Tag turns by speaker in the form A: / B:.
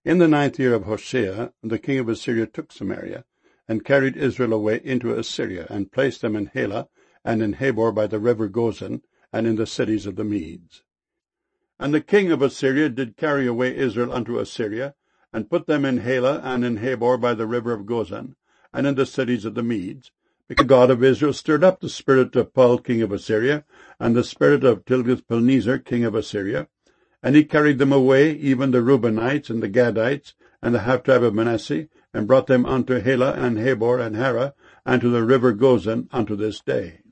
A: In the 9th year of Hoshea, the king of Assyria took Samaria, and carried Israel away into Assyria, and placed them in Halah, and in Habor by the river Gozan, and in the cities of the Medes. And the king of Assyria did carry away Israel unto Assyria, and put them in Halah, and in Habor by the river of Gozan, and in the cities of the Medes, because the God of Israel stirred up the spirit of Pul king of Assyria, and the spirit of Tilgath-Pilneser king of Assyria, and he carried them away, even the Reubenites, and the Gadites, and the half-tribe of Manasseh, and brought them unto Halah, and Habor, and Harah, and to the river Gozan unto this day.